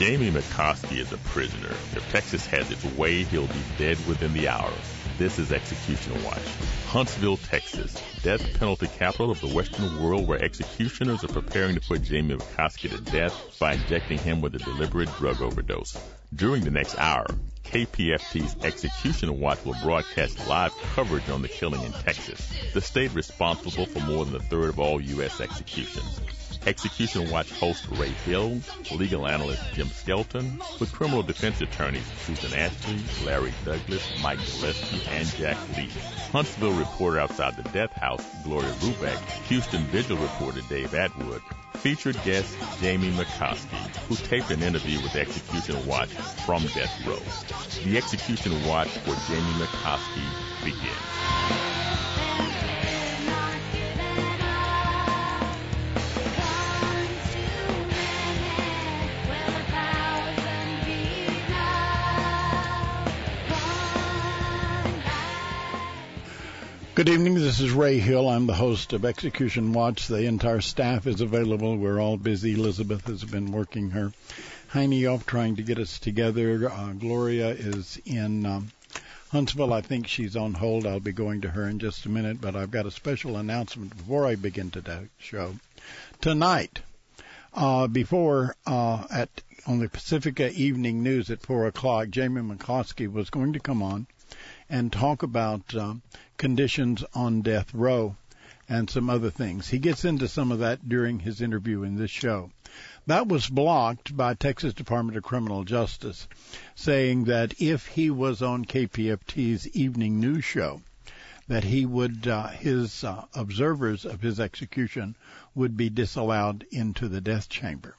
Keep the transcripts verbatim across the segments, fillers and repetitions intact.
Jamie McCoskey is a prisoner. If Texas has its way, he'll be dead within the hour. This is Execution Watch. Huntsville, Texas, death penalty capital of the Western world, where executioners are preparing to put Jamie McCoskey to death by injecting him with a deliberate drug overdose. During the next hour, K P F T's Execution Watch will broadcast live coverage on the killing in Texas, the state responsible for more than a third of all U S executions. Execution Watch host Ray Hill, legal analyst Jim Skelton, with criminal defense attorneys Susan Ashley, Larry Douglas, Mike Gillespie, and Jack Lee. Huntsville reporter outside the death house, Gloria Rubeck, Houston Vigil reporter Dave Atwood, featured guest Jamie McCoskey, who taped an interview with Execution Watch from death row. The Execution Watch for Jamie McCoskey begins. Good evening. This is Ray Hill. I'm the host of Execution Watch. The entire staff is available. We're all busy. Elizabeth has been working her hiney off trying to get us together. Uh, Gloria is in um, Huntsville. I think she's on hold. I'll be going to her in just a minute, but I've got a special announcement before I begin today's show. Tonight, uh, before uh, at on the Pacifica Evening News at four o'clock, Jamie McCoskey was going to come on and talk about uh, conditions on death row and some other things. He gets into some of that during his interview in this show. That was blocked by Texas Department of Criminal Justice, saying that if he was on K P F T's evening news show, that he would, uh, his uh, observers of his execution would be disallowed into the death chamber.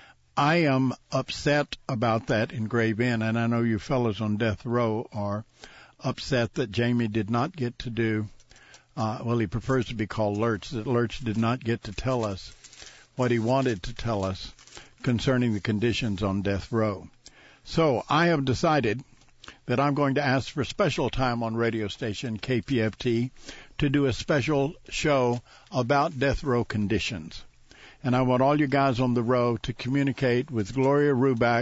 I am upset about that in Grave Inn, and I know you fellows on death row are upset that Jamie did not get to do, uh, well, he prefers to be called Lurch, that Lurch did not get to tell us what he wanted to tell us concerning the conditions on death row. So I have decided that I'm going to ask for special time on radio station K P F T to do a special show about death row conditions. And I want all you guys on the row to communicate with Gloria Rubeck,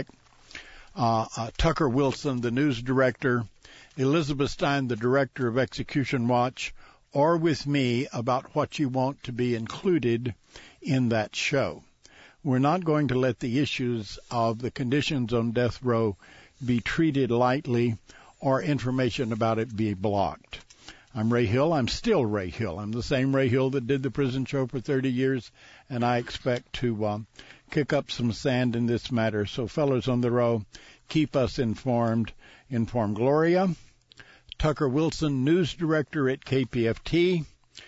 uh, uh, Tucker Wilson, the news director, Elizabeth Stein, the director of Execution Watch, or with me about what you want to be included in that show. We're not going to let the issues of the conditions on death row be treated lightly or information about it be blocked. I'm Ray Hill. I'm still Ray Hill. I'm the same Ray Hill that did the prison show for thirty years, and I expect to um, kick up some sand in this matter. So, fellows on the row, keep us informed. Inform Gloria. Tucker Wilson, news director at K P F T,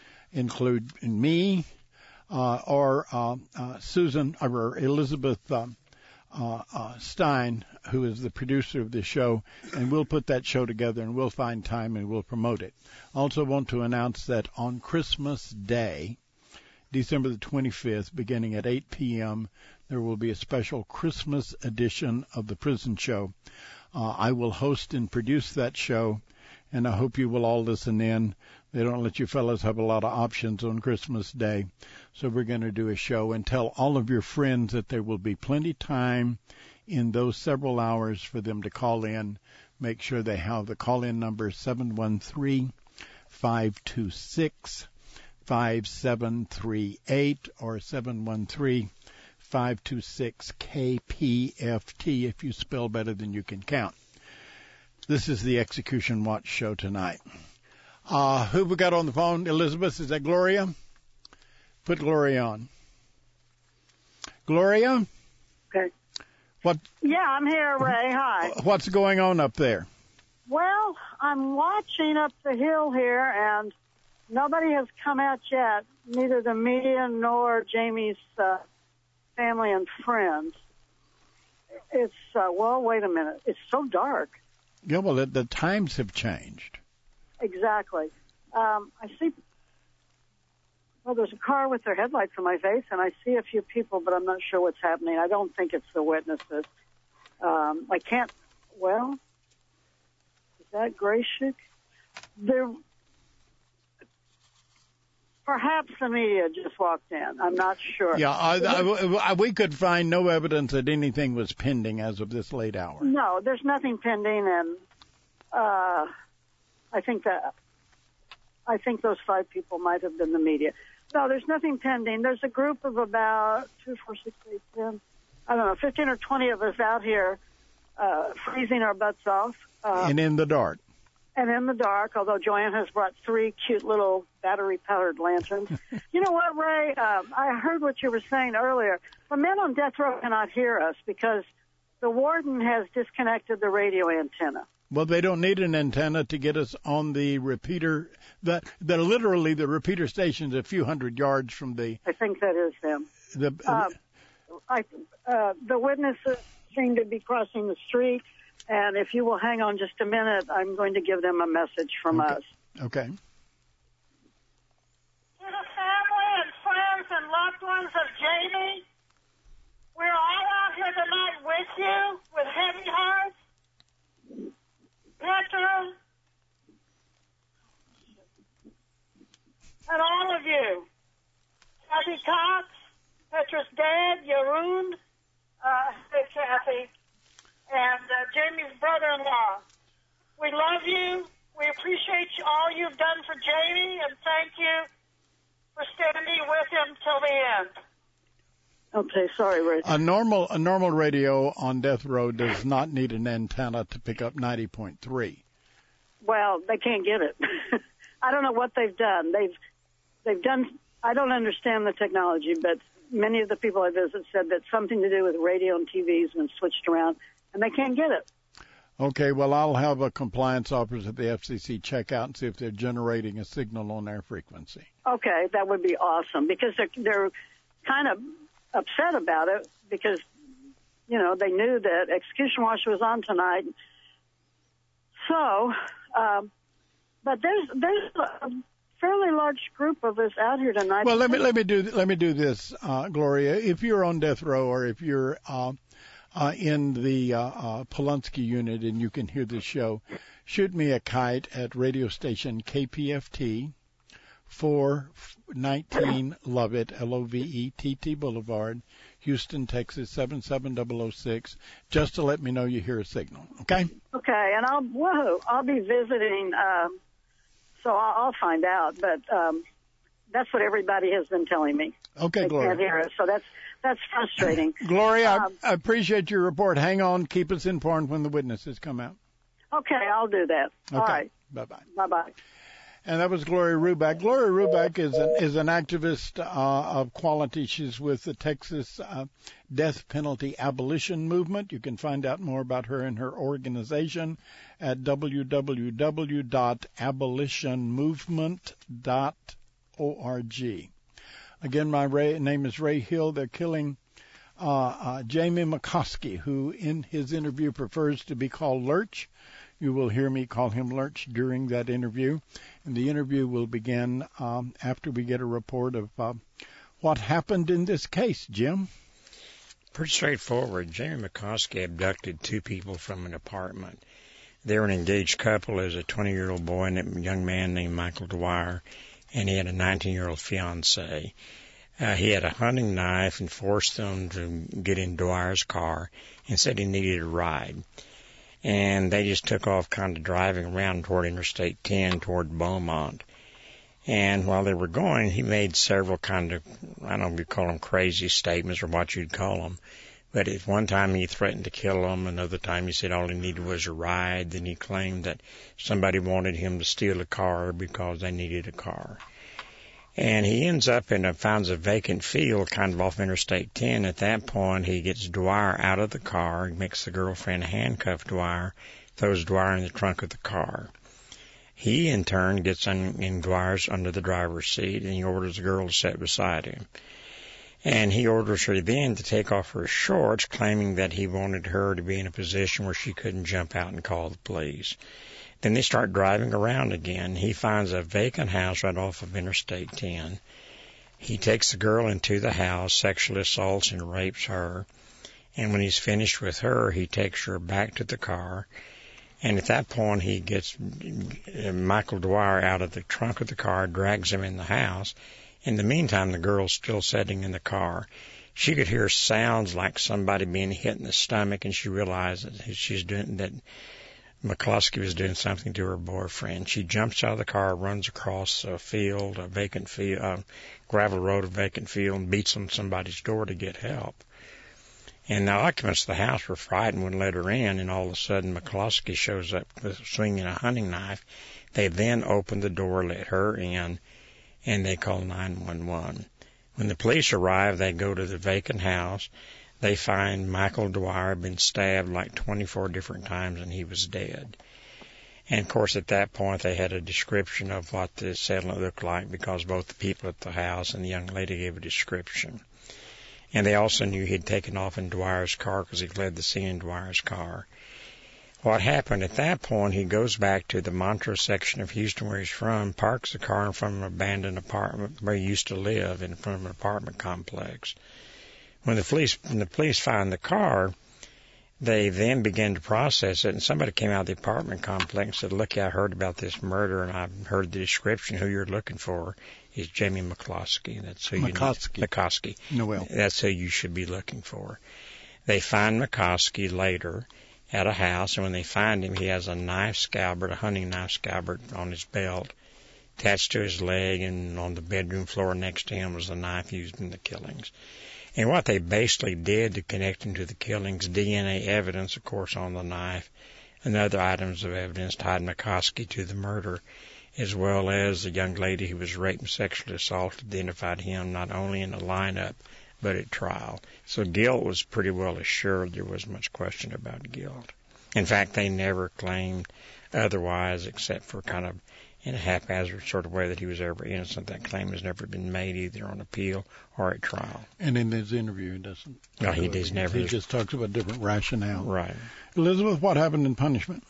include me, uh, or uh, uh, Susan or Elizabeth uh, uh, uh, Stein, who is the producer of the show, and we'll put that show together and we'll find time and we'll promote it. Also want to announce that on Christmas Day, December the twenty-fifth, beginning at eight p.m., there will be a special Christmas edition of the Prison Show. Uh, I will host and produce that show, and I hope you will all listen in. They don't let you fellas have a lot of options on Christmas Day. So we're going to do a show and tell all of your friends that there will be plenty time in those several hours for them to call in. Make sure they have the call-in number seven one three, five two six, five seven three eight or seven one three, five two six, K P F T if you spell better than you can count. This is the Execution Watch show tonight. Uh, who we got on the phone? Elizabeth, is that Gloria? Put Gloria on. Gloria? Okay. What? Yeah, I'm here, Ray. Hi. What's going on up there? Well, I'm watching up the hill here, and nobody has come out yet, neither the media nor Jamie's uh, family and friends. It's, uh, well, wait a minute. It's so dark. Yeah, well, the, the times have changed. Exactly. Um, I see, well, there's a car with their headlights in my face, and I see a few people, but I'm not sure what's happening. I don't think it's the witnesses. Um, I can't, well, is that Grayshick? There, Perhaps the media just walked in. I'm not sure. Yeah, I, I, I, we could find no evidence that anything was pending as of this late hour. No, there's nothing pending, and uh, I think that I think those five people might have been the media. No, there's nothing pending. There's a group of about two, four, six, eight, ten, I don't know, fifteen or twenty of us out here uh, freezing our butts off. Uh, and in the dark. And in the dark, although Joanne has brought three cute little battery-powered lanterns. You know what, Ray? Um, I heard what you were saying earlier. The men on death row cannot hear us because the warden has disconnected the radio antenna. Well, they don't need an antenna to get us on the repeater. That that literally the repeater station's a few hundred yards from the. I think that is them. The uh, I, uh, the witnesses seem to be crossing the street. And if you will hang on just a minute, I'm going to give them a message from okay. us. Okay. To the family and friends and loved ones of Jamie, we're all out here tonight with you, with heavy hearts. Petra, and all of you. Kathy Cox, Petra's dad, Yaroon, uh, hey, Kathy. And uh, Jamie's brother-in-law. We love you. We appreciate you, all you've done for Jamie, and thank you for standing with him till the end. Okay, sorry, Ray. A normal a normal radio on death row does not need an antenna to pick up ninety point three. Well, they can't get it. I don't know what they've done. They've they've done. I don't understand the technology, but many of the people I visit said that something to do with radio and T V has been switched around. And they can't get it. Okay, well, I'll have a compliance officer at the F C C check out and see if they're generating a signal on their frequency. Okay, that would be awesome because they're, they're kind of upset about it because, you know, they knew that Execution Watch was on tonight. So, um, but there's there's a fairly large group of us out here tonight. Well, let me let me do let me do this, uh, Gloria. If you're on death row or if you're uh, Uh, in the uh, uh, Polunsky unit and you can hear the show, shoot me a kite at radio station K P F T, four nineteen Lovett, L O V E T T Boulevard, Houston, Texas, seven seven zero zero six, just to let me know you hear a signal, okay? Okay, and I'll, whoa, I'll be visiting, um, so I'll, I'll find out, but um, that's what everybody has been telling me. Okay, they Gloria. Can't hear it, so that's That's frustrating. Gloria, um, I, I appreciate your report. Hang on. Keep us informed when the witnesses come out. Okay, I'll do that. Okay. All right. Bye-bye. Bye-bye. And that was Gloria Ruback. Gloria Ruback is an, is an activist uh, of quality. She's with the Texas uh, Death Penalty Abolition Movement. You can find out more about her and her organization at w w w dot abolition movement dot org. Again, my Ray, name is Ray Hill. They're killing uh, uh, Jamie McCoskey, who in his interview prefers to be called Lurch. You will hear me call him Lurch during that interview. And the interview will begin um, after we get a report of uh, what happened in this case, Jim. Pretty straightforward. Jamie McCoskey abducted two people from an apartment. They were an engaged couple. There was a twenty-year-old boy and a young man named Michael Dwyer, and he had a nineteen-year-old fiancée. Uh, he had a hunting knife and forced them to get in Dwyer's car and said he needed a ride. And they just took off kind of driving around toward Interstate ten, toward Beaumont. And while they were going, he made several kind of, I don't know if you call them crazy statements or what you'd call them. But at one time he threatened to kill them. Another time he said all he needed was a ride. Then he claimed that somebody wanted him to steal a car because they needed a car. And he ends up in a, finds a vacant field kind of off Interstate ten. At that point, he gets Dwyer out of the car, makes the girlfriend handcuff Dwyer, throws Dwyer in the trunk of the car. He, in turn, gets in, in Dwyer's under the driver's seat, and he orders the girl to sit beside him. And he orders her then to take off her shorts, claiming that he wanted her to be in a position where she couldn't jump out and call the police. Then they start driving around again. He finds a vacant house right off of Interstate ten. He takes the girl into the house, sexually assaults and rapes her. And when he's finished with her, he takes her back to the car, And at that point, he gets Michael Dwyer out of the trunk of the car, drags him in the house. In the meantime, the girl's still sitting in the car. She could hear sounds like somebody being hit in the stomach, and she realized that she's doing that. McCluskey was doing something to her boyfriend. She jumps out of the car, runs across a field, a vacant field, a gravel road, a vacant field, and beats on somebody's door to get help. And the occupants of the house were frightened, wouldn't let her in, and all of a sudden McCluskey shows up swinging a hunting knife. They then opened the door, let her in, and they called nine one one. When the police arrive, they go to the vacant house. They find Michael Dwyer had been stabbed like twenty-four different times, and he was dead. And, of course, at that point, they had a description of what the settlement looked like because both the people at the house and the young lady gave a description. And they also knew he'd taken off in Dwyer's car because he fled the scene in Dwyer's car. What happened at that point, he goes back to the Montrose section of Houston where he's from, parks the car in front of an abandoned apartment where he used to live, in front of an apartment complex. When the police, when the police find the car, they then begin to process it, and somebody came out of the apartment complex and said, look, I heard about this murder, and I've heard the description. Who you're looking for is Jamie McCluskey. That's who McCluskey. you need. McCluskey. Noel. That's who you should be looking for. They find McCluskey later at a house, and when they find him, he has a knife scabbard, a hunting knife scabbard on his belt, attached to his leg, and on the bedroom floor next to him was the knife used in the killings. And what they basically did to connect him to the killings, D N A evidence, of course, on the knife, and other items of evidence tied McCluskey to the murder, as well as the young lady who was raped and sexually assaulted, identified him not only in the lineup, but at trial. So guilt was pretty well assured. There wasn't much question about guilt. In fact, they never claimed otherwise except for kind of in a haphazard sort of way that he was ever innocent. That claim has never been made either on appeal or at trial. And in his interview, he doesn't. No, he does never. He just talks about different rationale. Right. Elizabeth, what happened in punishment?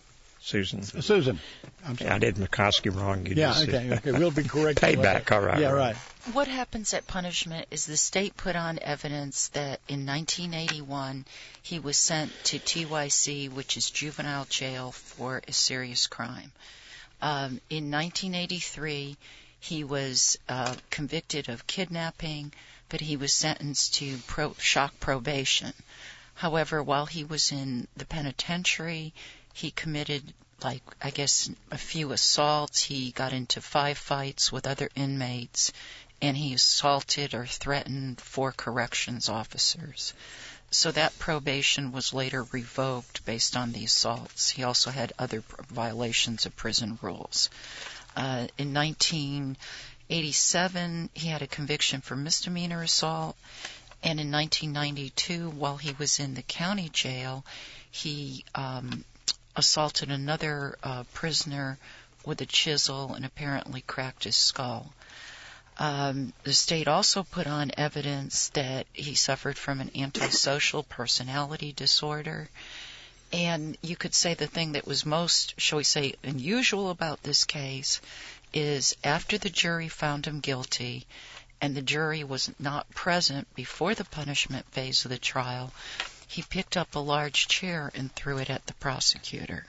Susan. Susan. I'm sorry. I did McCluskey wrong. You yeah, just okay, okay. We'll be correct. Payback, all right. Yeah, right. right. What happens at punishment is the state put on evidence that in nineteen eighty-one he was sent to T Y C, which is juvenile jail, for a serious crime. Um, in nineteen eighty-three, he was uh, convicted of kidnapping, but he was sentenced to pro- shock probation. However, while he was in the penitentiary, he committed, like, I guess, a few assaults. He got into five fights with other inmates, and he assaulted or threatened four corrections officers. So that probation was later revoked based on the assaults. He also had other violations of prison rules. Uh, in nineteen eighty-seven, he had a conviction for misdemeanor assault. And in nineteen ninety-two, while he was in the county jail, he um, assaulted another uh, prisoner with a chisel and apparently cracked his skull. Um, the state also put on evidence that he suffered from an antisocial personality disorder. And you could say the thing that was most, shall we say, unusual about this case is after the jury found him guilty and the jury was not present before the punishment phase of the trial, he picked up a large chair and threw it at the prosecutor.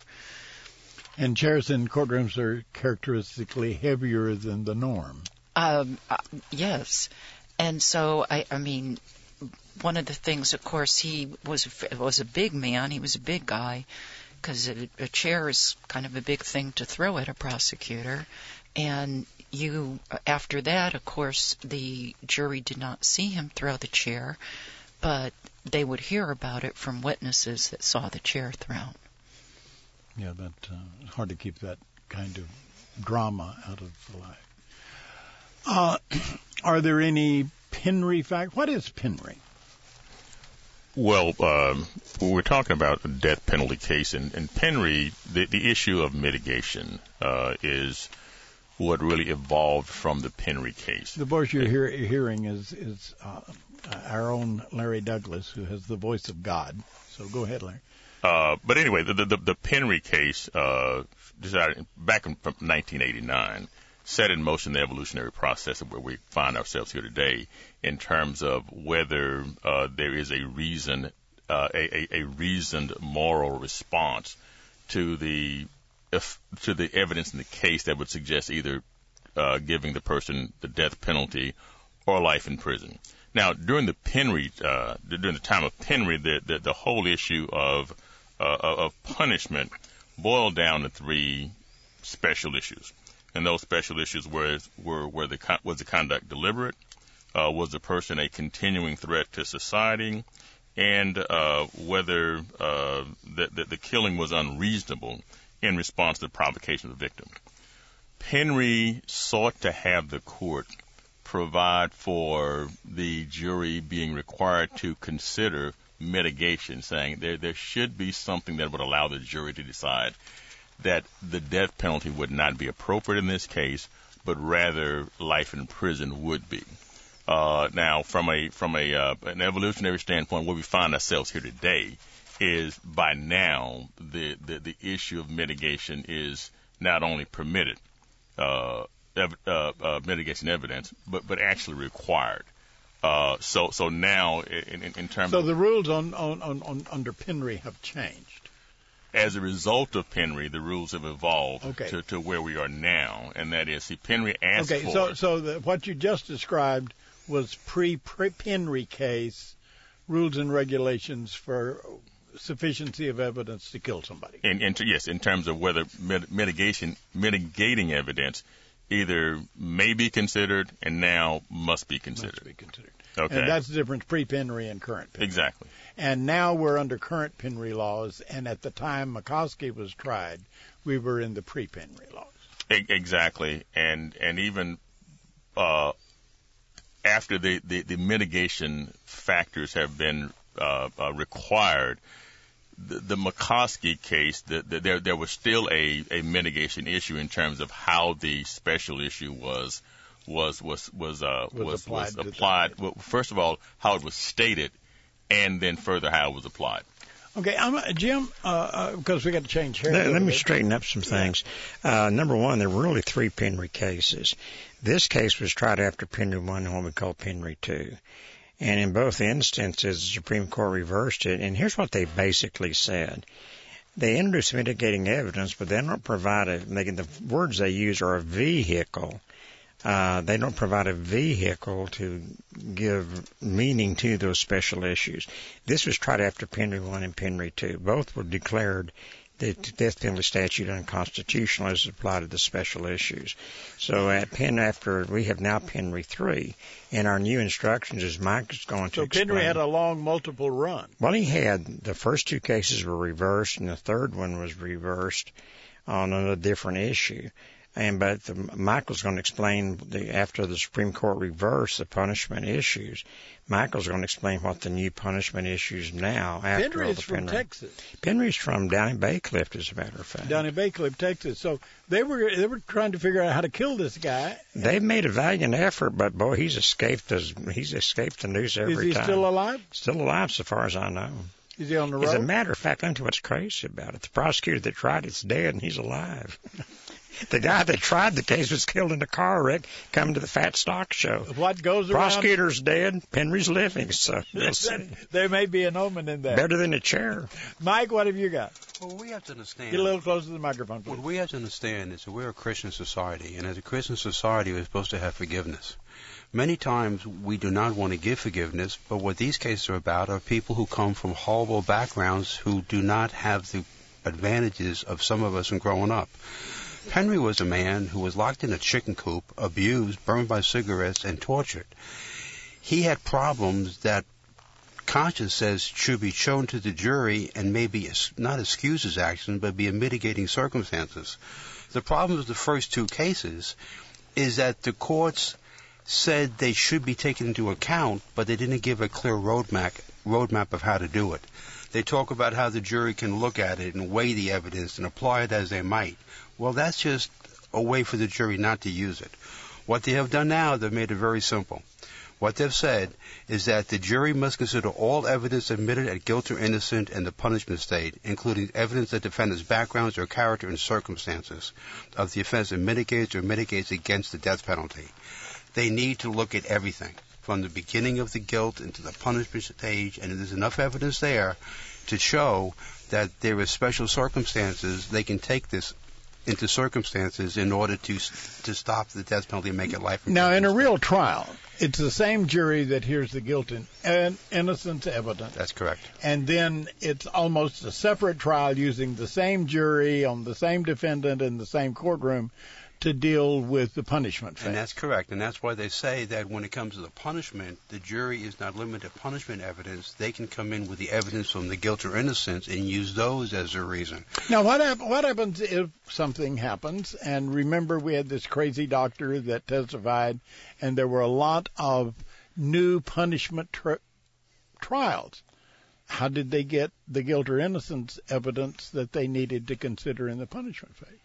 And chairs in courtrooms are characteristically heavier than the norm. Um, uh, yes. And so, I, I mean, one of the things, of course, he was was a big man. He was a big guy because a, a chair is kind of a big thing to throw at a prosecutor. And you, after that, of course, the jury did not see him throw the chair, but they would hear about it from witnesses that saw the chair thrown. Yeah, that uh, it's hard to keep that kind of drama out of life. Uh, are there any Penry facts? What is Penry? Well, um, we're talking about a death penalty case, and, and Penry, the, the issue of mitigation uh, is what really evolved from the Penry case. The voice you're hear, hearing is, is uh, our own Larry Douglas, who has the voice of God. So go ahead, Larry. Uh, but anyway, the, the, the Penry case, uh, decided back in nineteen eighty-nine, set in motion the evolutionary process of where we find ourselves here today in terms of whether uh, there is a reason, uh, a, a, a reasoned moral response to the if, to the evidence in the case that would suggest either uh, giving the person the death penalty or life in prison. Now, during the Penry, uh, during the time of Penry, the the, the whole issue of uh, of punishment boiled down to three special issues, and those special issues were were were the was the conduct deliberate, uh, was the person a continuing threat to society, and uh, whether uh, the, the the killing was unreasonable in response to the provocation of the victim. Penry sought to have the court provide for the jury being required to consider mitigation, saying there there should be something that would allow the jury to decide that the death penalty would not be appropriate in this case, but rather life in prison would be. Uh, now, from a from a uh, an evolutionary standpoint, where we find ourselves here today is by now the the, the issue of mitigation is not only permitted, uh, ev- uh, uh, mitigation evidence, but but actually required. Uh, so so now in, in, in terms so of the rules on, on, on, on under Penry have changed. As a result of Penry, the rules have evolved okay. to, to where we are now, and that is, see, Penry asked okay, for. Okay, so so the, what you just described was pre-Penry case rules and regulations for sufficiency of evidence to kill somebody. In, in, yes, in terms of whether mit- mitigation mitigating evidence either may be considered and now must be considered. Must be considered. Okay. And that's the difference pre-Penry and current Penry. Exactly. And now we're under current Penry laws, and at the time McCoskey was tried, we were in the pre-Penry laws. E- exactly. And and even uh, after the, the, the mitigation factors have been uh, uh, required, the, the McCoskey case, the, the, there there was still a, a mitigation issue in terms of how the special issue was was was was uh, was, was applied. Was applied. Well, first of all, how it was stated, and then further how it was applied. Okay, I'm, Jim, uh, uh, because we got to change here. Let, let me straighten up some things. Uh, number one, there were really three Penry cases. This case was tried after Penry one and what we call Penry two. And in both instances, the Supreme Court reversed it. And here's what they basically said. They introduced mitigating evidence, but they don't provide a, they, the words they use are a vehicle. Uh, they don't provide a vehicle to give meaning to those special issues. This was tried after Penry one and Penry two. Both were declared the death penalty statute unconstitutional as applied to the special issues. So at Penn, after we have now Penry three, and our new instructions is Mike is going to so explain. So Penry had a long multiple run. Well, he had the first two cases were reversed, and the third one was reversed on a different issue. And but the, Michael's going to explain the, after the Supreme Court reversed the punishment issues. Michael's going to explain what the new punishment issues now after Penry all is the from Penry. Texas. Penry's from down in Baycliff, as a matter of fact. Down in Baycliff, Texas. So they were they were trying to figure out how to kill this guy. They've made a valiant effort, but boy, he's escaped us. He's escaped the news every time. Is he time. still alive? Still alive, so far as I know. Is he on the road? As a matter of fact, let me tell you what's crazy about it. The prosecutor that tried it's dead, and he's alive. The guy that tried the case was killed in a car wreck coming to the Fat Stock Show. What goes around? Prosecutor's dead, Penry's living, so we'll see. There may be an omen in that. Better than a chair. Mike, what have you got? Well, we have to understand. Get a little closer to the microphone, please. What we have to understand is that we're a Christian society, and as a Christian society, we're supposed to have forgiveness. Many times we do not want to give forgiveness, but what these cases are about are people who come from horrible backgrounds who do not have the advantages of some of us in growing up. Penry was a man who was locked in a chicken coop, abused, burned by cigarettes, and tortured. He had problems that conscience says should be shown to the jury and maybe not excuse his actions, but be a mitigating circumstances. The problem with the first two cases is that the courts said they should be taken into account, but they didn't give a clear roadmap, roadmap of how to do it. They talk about how the jury can look at it and weigh the evidence and apply it as they might. Well, that's just a way for the jury not to use it. What they have done now, they've made it very simple. What they've said is that the jury must consider all evidence admitted at guilt or innocent in the punishment state, including evidence that defendant's backgrounds or character and circumstances of the offense that mitigates or mitigates against the death penalty. They need to look at everything, from the beginning of the guilt into the punishment stage, and if there's enough evidence there, to show that there is special circumstances. They can take this into circumstances in order to to stop the death penalty and make it life imprisonment. Now, in a real trial, it's the same jury that hears the guilt and, and innocence evidence. That's correct. And then it's almost a separate trial using the same jury on the same defendant in the same courtroom to deal with the punishment phase. And that's correct. And that's why they say that when it comes to the punishment, the jury is not limited to punishment evidence. They can come in with the evidence from the guilt or innocence and use those as a reason. Now, what, hap- what happens if something happens? And remember, we had this crazy doctor that testified, and there were a lot of new punishment tri- trials. How did they get the guilt or innocence evidence that they needed to consider in the punishment phase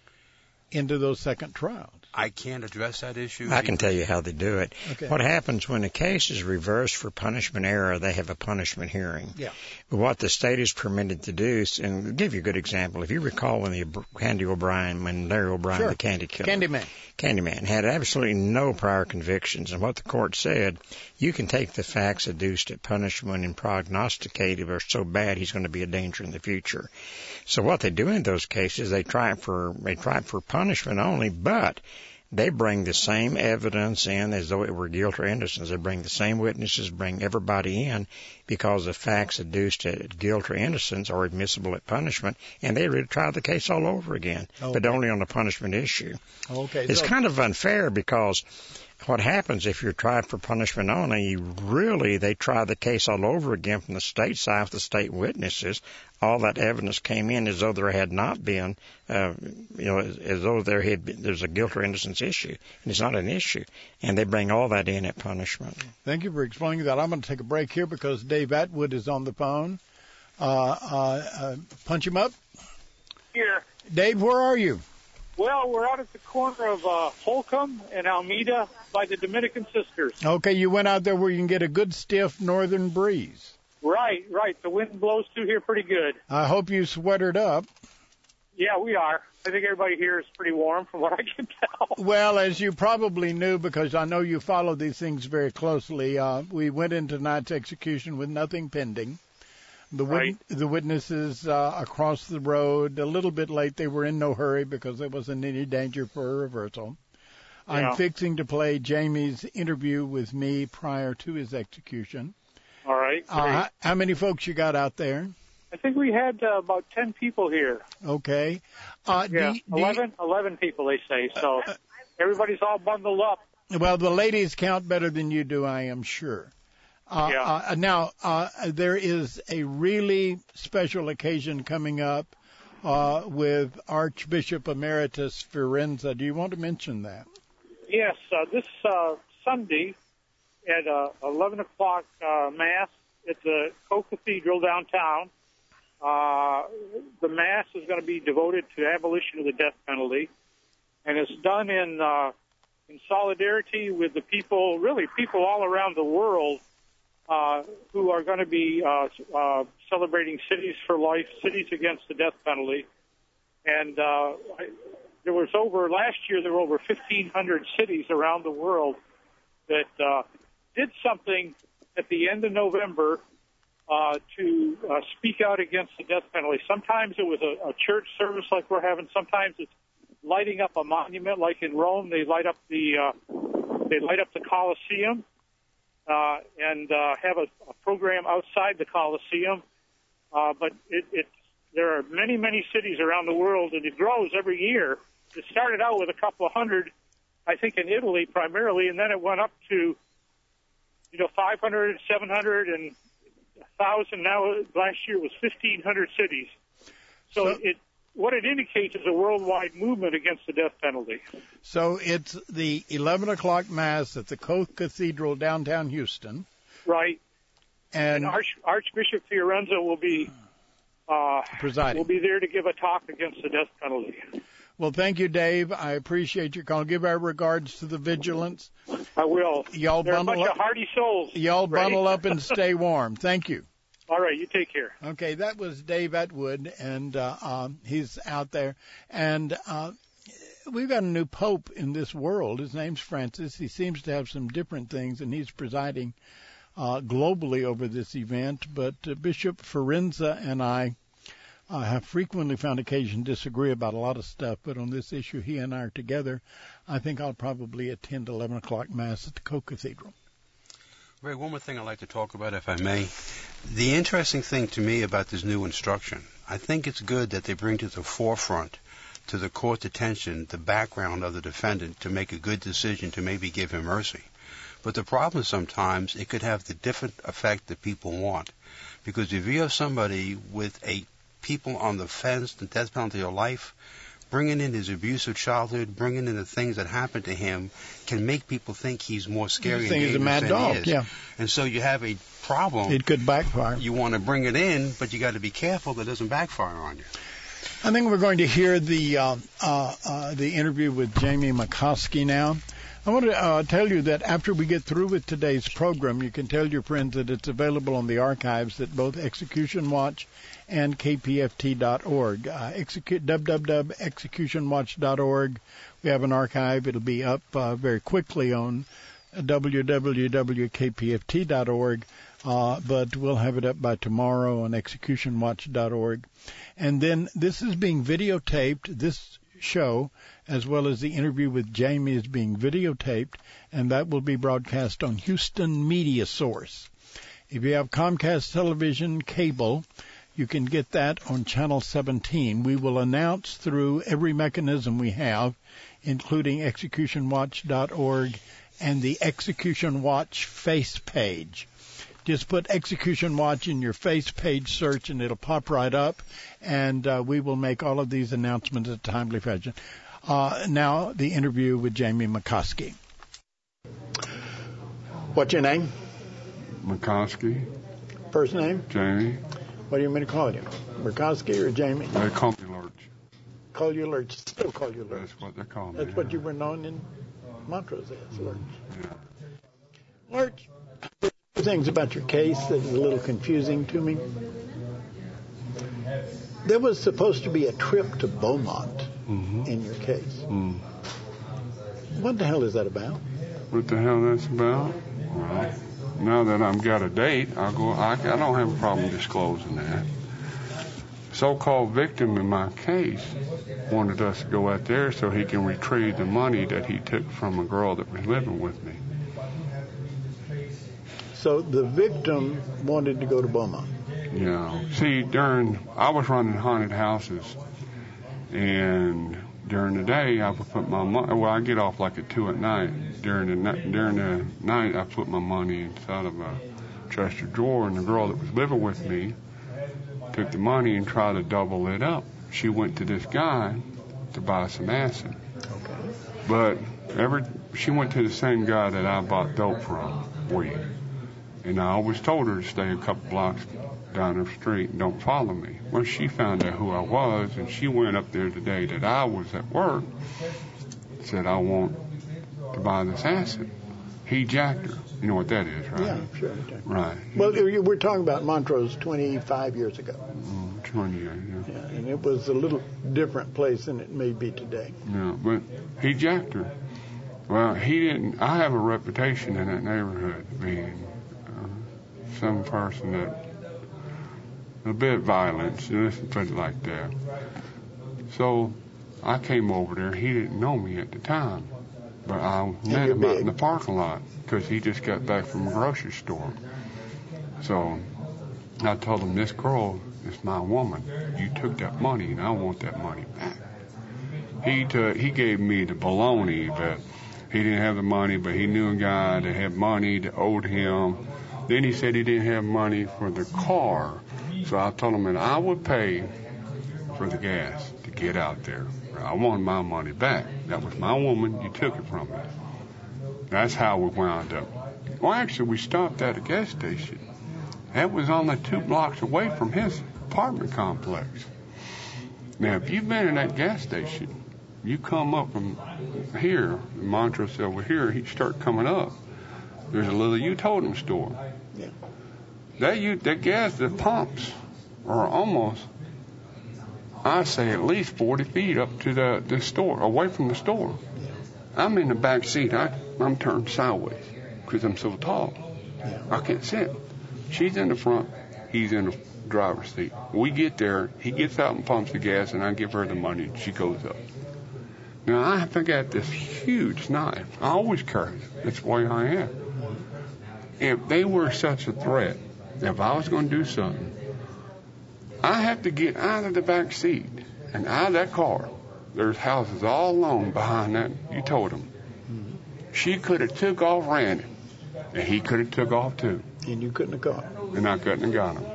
into those second trials? I can't address that issue. I can tell you how they do it. Okay. What happens when a case is reversed for punishment error, they have a punishment hearing. Yeah. But what the state is permitted to do, is, and I'll give you a good example. If you recall when the Candy O'Brien, when Larry O'Brien, Sure. the Candy Killer, Candyman. Candyman, had absolutely no prior convictions, and what the court said, you can take the facts adduced at punishment and prognosticate if they're so bad he's going to be a danger in the future. So what they do in those cases, they try it for they try it for punishment only, but they bring the same evidence in as though it were guilt or innocence. They bring the same witnesses, bring everybody in, because the facts adduced at guilt or innocence are admissible at punishment, and they retry the case all over again, Okay. but only on the punishment issue. Okay. It's so- kind of unfair because what happens if you're tried for punishment only, you really, they try the case all over again from the state side with the state witnesses. All that evidence came in as though there had not been, uh, you know, as, as though there had been, there's a guilt or innocence issue. And it's not an issue. And they bring all that in at punishment. Thank you for explaining that. I'm going to take a break here because Dave Atwood is on the phone. Uh, uh, uh, punch him up. Here. Dave, where are you? Well, we're out at the corner of uh, Holcomb and Almeida by the Dominican Sisters. Okay, you went out there where you can get a good stiff northern breeze. Right, right. The wind blows through here pretty good. I hope you sweatered up. Yeah, we are. I think everybody here is pretty warm from what I can tell. Well, as you probably knew, because I know you follow these things very closely, uh, we went into tonight's execution with nothing pending. The, wit- Right. the witnesses uh, across the road, a little bit late, they were in no hurry because there wasn't any danger for a reversal. I'm Yeah. fixing to play Jamie's interview with me prior to his execution. All right. Great. Uh, how, how many folks you got out there? I think we had uh, about ten people here. Okay. Uh, Yeah, do, do eleven, eleven people, they say. So everybody's all bundled up. Well, the ladies count better than you do, I am sure. Uh, Yeah. uh, now, uh, there is a really special occasion coming up uh, with Archbishop Emeritus Firenze. Do you want to mention that? Yes, uh, this uh, Sunday at uh, eleven o'clock uh, Mass at the Co-Cathedral downtown. Uh, the Mass is going to be devoted to abolition of the death penalty, and it's done in uh, in solidarity with the people, really people all around the world, uh, who are going to be uh, uh, celebrating Cities for Life, Cities Against the Death Penalty. And uh, I, there was over, last year there were over fifteen hundred cities around the world that uh, did something at the end of November uh, to uh, speak out against the death penalty. Sometimes it was a, a church service like we're having. Sometimes it's lighting up a monument, like in Rome. They light up the uh, they light up the Colosseum uh, and uh, have a, a program outside the Colosseum. Uh, but it, it there are many many cities around the world, and it grows every year. It started out with a couple of hundred, I think, in Italy primarily, and then it went up to, you know, five hundred, seven hundred, and one thousand. Now, last year was fifteen hundred cities. So, So- it what it indicates is a worldwide movement against the death penalty. So it's the eleven o'clock Mass at the Co-Cathedral downtown Houston. Right. And, And Arch, Archbishop Firenze will be uh, presiding. will be there to give a talk against the death penalty. Well, thank you, Dave. I appreciate your call. Give our regards to the vigilance. I will. Y'all They're a bundle bunch up. of hardy souls. Y'all Ray. bundle up and stay warm. Thank you. All right, you take care. Okay, that was Dave Atwood, and uh, um, he's out there. And uh, we've got a new pope in this world. His name's Francis. He seems to have some different things, and he's presiding uh, globally over this event. But uh, Bishop Forenza and I uh, have frequently found occasion to disagree about a lot of stuff, but on this issue, he and I are together. I think I'll probably attend eleven o'clock Mass at the Co-Cathedral. Ray, one more thing I'd like to talk about, if I may. The interesting thing to me about this new instruction, I think it's good that they bring to the forefront, to the court's attention, the background of the defendant to make a good decision to maybe give him mercy. But the problem is sometimes it could have the different effect that people want. Because if you have somebody with a people on the fence, the death penalty of life, bringing in his abusive childhood, bringing in the things that happened to him, can make people think he's more scary and dangerous he's a mad than dog, he is. Yeah. And so you have a problem. It could backfire. You want to bring it in, but you got to be careful that it doesn't backfire on you. I think we're going to hear the uh, uh, uh, the interview with Jamie McCoskey now. I want to uh, tell you that after we get through with today's program, you can tell your friends that it's available on the archives at both Execution Watch and K P F T dot org. Uh, execute, w w w dot execution watch dot org. We have an archive. It'll be up uh, very quickly on w w w dot k p f t dot org, uh, but we'll have it up by tomorrow on execution watch dot org. And then this is being videotaped. This show, as well as the interview with Jamie, is being videotaped, and that will be broadcast on Houston Media Source. If you have Comcast Television cable, you can get that on Channel seventeen. We will announce through every mechanism we have, including execution watch dot org and the Execution Watch face page. Just put Execution Watch in your face page search, and it'll pop right up, and uh, we will make all of these announcements in a timely fashion. Uh, now, the interview with Jamie McCoskey. What's your name? McCoskey. First name? Jamie. What do you mean to call you? McCoskey or Jamie? They call me Lurch. Call you Lurch. Still call you Lurch. That's what they call me. That's what you were known in Montrose as, Lurch. Yeah. Lurch, there are things about your case that is a little confusing to me. There was supposed to be a trip to Beaumont mm-hmm. in your case. Mm. What the hell is that about? What the hell that's about? Well, now that I've got a date, I'll go. I, I don't have a problem disclosing that. So-called victim in my case wanted us to go out there so he can retrieve the money that he took from a girl that was living with me. So the victim wanted to go to Beaumont. Yeah. See, during I was running haunted houses, and during the day I would put my money. Well, I get off like at two at night. During the during the night, I put my money inside of a dresser drawer, and the girl that was living with me took the money and tried to double it up. She went to this guy to buy some acid. Okay. But every she went to the same guy that I bought dope from, weed. And I always told her to stay a couple blocks down the street and don't follow me. Well, she found out who I was, and she went up there the day that I was at work, said, I want to buy this acid. He jacked her. You know what that is, right? Yeah, sure. Right. Well, we're talking about Montrose twenty-five years ago. Mm, twenty years, yeah. Yeah, and it was a little different place than it may be today. Yeah, but he jacked her. Well, he didn't. I have a reputation in that neighborhood being uh, some person that a bit violent. So let's put it like that. So I came over there. He didn't know me at the time, but I met him out in the parking lot because he just got back from a grocery store. So I told him, this girl is my woman. You took that money, and I want that money back. He took, he gave me the baloney that he didn't have the money, but he knew a guy that had money that owed him. Then he said he didn't have money for the car. So I told him that I would pay for the gas to get out there. I wanted my money back. That was my woman. You took it from me. That's how we wound up. Well, actually, we stopped at a gas station. That was only two blocks away from his apartment complex. Now, if you've been in that gas station, you come up from here, Montrose over here, you start coming up. There's a little you told him store. Yeah. That you, that gas, the pumps are almost, I say at least forty feet up to the, the store, away from the store. I'm in the back seat. I, I'm turned sideways because I'm so tall. I can't sit. She's in the front. He's in the driver's seat. We get there. He gets out and pumps the gas, and I give her the money, and she goes up. Now, I got this huge knife. I always carry it. That's the way I am. If they were such a threat, if I was going to do something, I have to get out of the back seat and out of that car. There's houses all along behind that. You told him. She could have took off, ran him, and he could have took off too. And you couldn't have got him. And I couldn't have got him.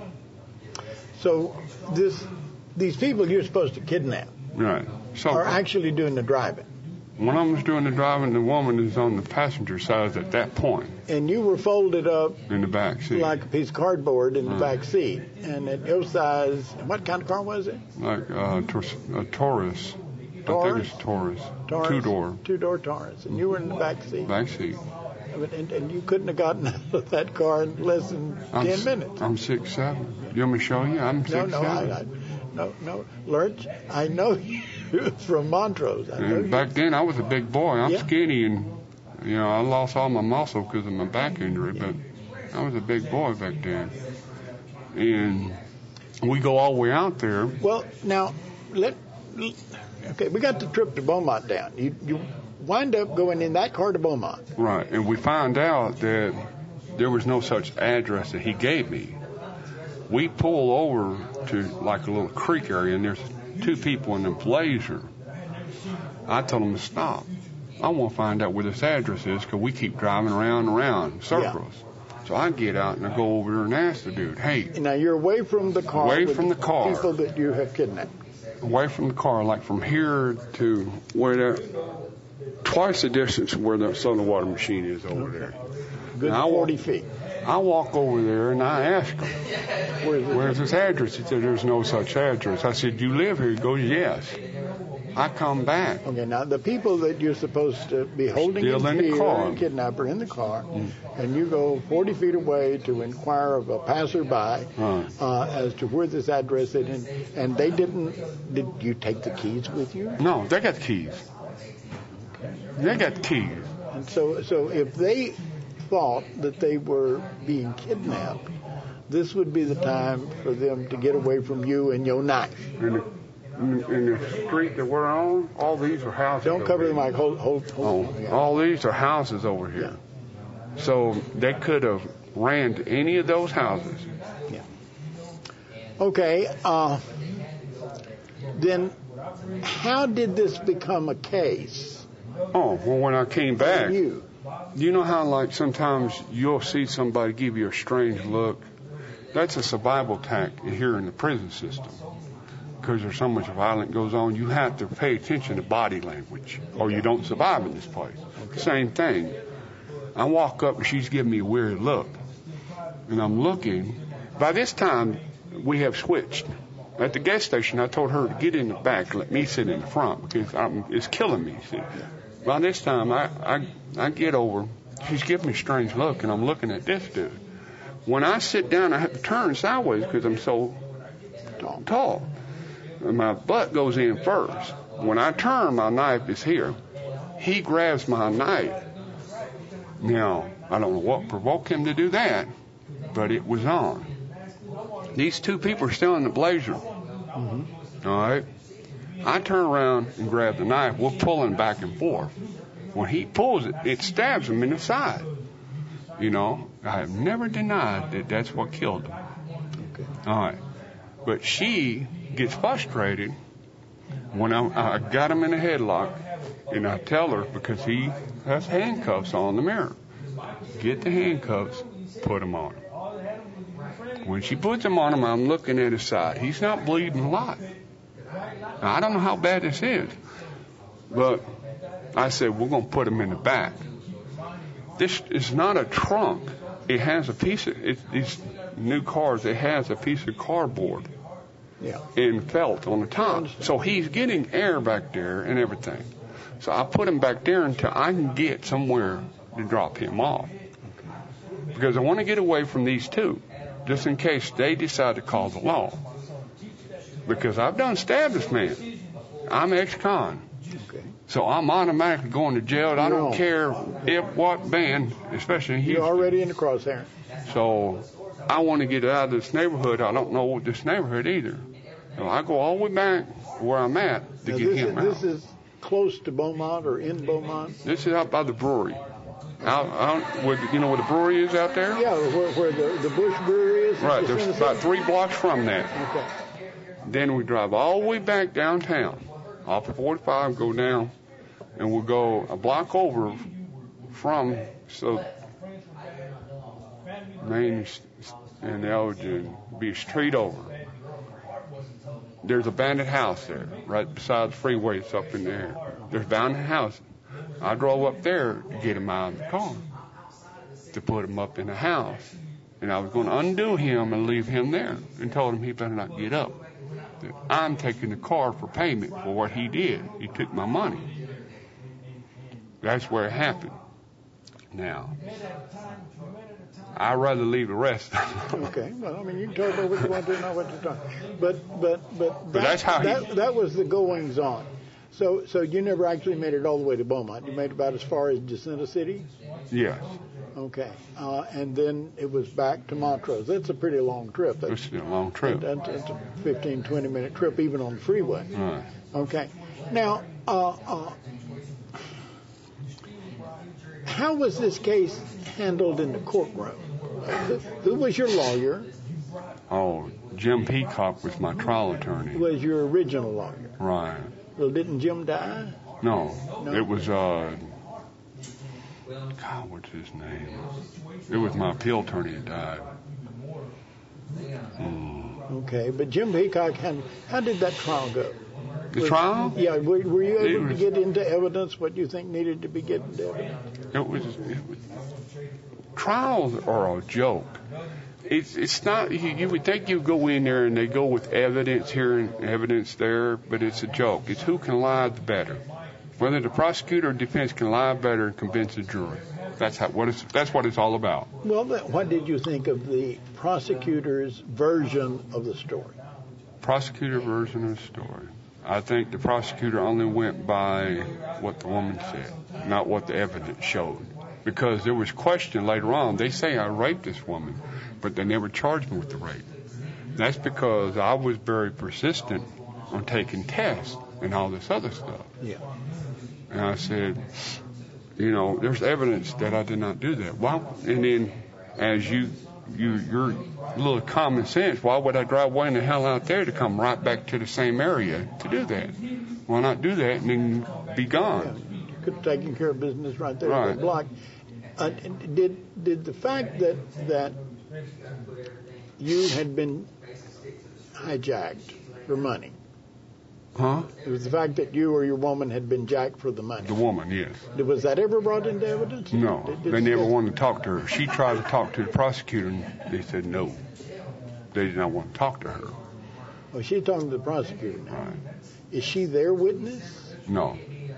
So this, these people you're supposed to kidnap Right. So are actually doing the driving. one of them's doing the driving, the woman is on the passenger side at that point And you were folded up in the back seat. like a piece of cardboard in the Right. back seat. And at your size, what kind of car was it? Like uh, tor- a Taurus. I Taurus? think it's Taurus. Taurus? Two-door. Two-door Taurus. And you were in the back seat. Back seat. And, and you couldn't have gotten out of that car in less than I'm ten s- minutes. I'm six seven. You want me to show you? I'm six No, no, seven. I, I, no, no. Lurch, I know you from Montrose. I know And you. back then, I was a big boy. I'm Yeah. skinny, and you know, I lost all my muscle because of my back injury. But I was a big boy back then, and we go all the way out there. Well, now, let, okay, we got the trip to Beaumont down. You, you wind up going in that car to Beaumont. Right, and we find out that there was no such address that he gave me. We pull over to like a little creek area, and there's two people in a Blazer. I told them to stop. I want to find out where this address is because we keep driving around and around in circles. So I get out and I go over there and ask the dude, hey, Now, you're away from the car. Away with from the car. People that you have kidnapped. away from the car, like from here to where the, twice the distance where the soda water machine is over there. Good Now, I wa- forty feet. I walk over there and I ask him, Where's it? where's this address? He said, there's no such address. I said, you live here? He goes, yes. I come back. Okay, now the people that you're supposed to be holding Still in the fear, car. and kidnap are in the car, and you go forty feet away to inquire of a passerby Right. uh, as to where this address is, and, and they didn't. Did you take the keys with you? No, they got the keys. They got the keys. And so, so if they thought that they were being kidnapped, this would be the time for them to get away from you and your knife. In the, in the, in the street that we're on, all these are houses. Don't over cover the here. mic. Hold, hold, hold. Oh, on. Yeah. all these are houses over here. So they could have ran to any of those houses. Okay. Uh, then, how did this become a case? Oh, well, when I came back, You. you know how, like, sometimes you'll see somebody give you a strange look? That's a survival tactic here in the prison system. Because there's so much violence goes on, you have to pay attention to body language, or you don't survive in this place. Same thing. I walk up and she's giving me a weird look. And I'm looking. By this time, we have switched. At the gas station, I told her to get in the back and let me sit in the front because I'm, it's killing me, see. By this time, I, I, I get over. She's giving me a strange look, and I'm looking at this dude. When I sit down, I have to turn sideways because I'm so tall. tall. And my butt goes in first. When I turn, my knife is here. He grabs my knife. Now, I don't know what provoked him to do that, but it was on. These two people are still in the Blazer. Mm-hmm. All right. I turn around and grab the knife. We're pulling back and forth. When he pulls it, it stabs him in the side. You know, I have never denied that that's what killed him. Okay. All right. But she gets frustrated when I, I got him in a headlock, and I tell her, because he has handcuffs on the mirror, get the handcuffs, put them on him. When she puts them on him, I'm looking at his side. He's not bleeding a lot. Now, I don't know how bad this is, but I said, we're going to put him in the back. This is not a trunk. It has a piece of, it, these new cars, it has a piece of cardboard Yeah. and felt on the top. So he's getting air back there and everything. So I put him back there until I can get somewhere to drop him off. Because I want to get away from these two, just in case they decide to call the law. Because I've done stabbed this man. I'm ex-con. Okay. So I'm automatically going to jail. I You're don't on. care if what band, especially in You're Houston. already in the crosshair. So I want to get out of this neighborhood. I don't know this neighborhood either. So I go all the way back where I'm at to now get this him is, out. This is close to Beaumont or in Beaumont? This is out by the brewery. Out, out where the, you know where the brewery is out there? Yeah, where, where the, the Bush Brewery is? Right, there's about three blocks from that. Okay. Then we drive all the way back downtown, off of forty-five, go down, and we'll go a block over from, so Main and Elgin, be a street over. There's a abandoned house there, right beside the freeway. It's up in there. There's an abandoned house. I drove up there to get him out of the car, to put him up in the house. And I was going to undo him and leave him there, and told him he better not get up. That I'm taking the car for payment for what he did. He took my money. That's where it happened. Now, I'd rather leave the rest. Okay. Well, I mean, you can talk about what you want to, not what to talk. But but but that, But that's how he- that, that was the goings on. So so you never actually made it all the way to Beaumont. You made about as far as Jacinto City? Yes. Okay. Uh, and then it was back to Montrose. That's a pretty long trip. That's, It's a long trip. that- that's a fifteen, twenty minute trip, even on the freeway. Right. Okay. Now, uh, uh, how was this case handled in the courtroom? Who, who was your lawyer? Oh, Jim Peacock was my trial attorney. Was your original lawyer? Right. Well, didn't Jim die? No, No? it was, uh, God, what's his name? It was my appeal attorney that died. Mm. Okay, but Jim Peacock, had, how did that trial go? The Was- trial? Yeah, were, were you It able to was- get into evidence what you think needed to be get into evidence? It was, it was trials are a joke. It's it's not. You, you would think you go in there and they go with evidence here and evidence there, but it's a joke. It's who can lie the better. Whether the prosecutor or defense can lie better and convince the jury. That's how what it's. That's what it's all about. Well, that, what did you think of the prosecutor's version of the story? Prosecutor version of the story. I think the prosecutor only went by what the woman said, not what the evidence showed. Because there was question later on. They say I raped this woman, but they never charged me with the rape. That's because I was very persistent on taking tests and all this other stuff. Yeah. And I said, you know, there's evidence that I did not do that. Why? And then, as you, you, your little common sense, why would I drive way in the hell out there to come right back to the same area to do that? Why not do that and then be gone? You could have taken care of business right there Right. in the block. Uh, did did the fact that that you had been hijacked for money? Huh? It was the fact that you or your woman had been jacked for the money. The woman, yes. Was that ever brought into evidence? No, Did- did- they never wanted to talk to her. She tried to talk to the prosecutor, and they said no. They did not want to talk to her. Well, she's talking to the prosecutor now. Right. Is she their witness? No.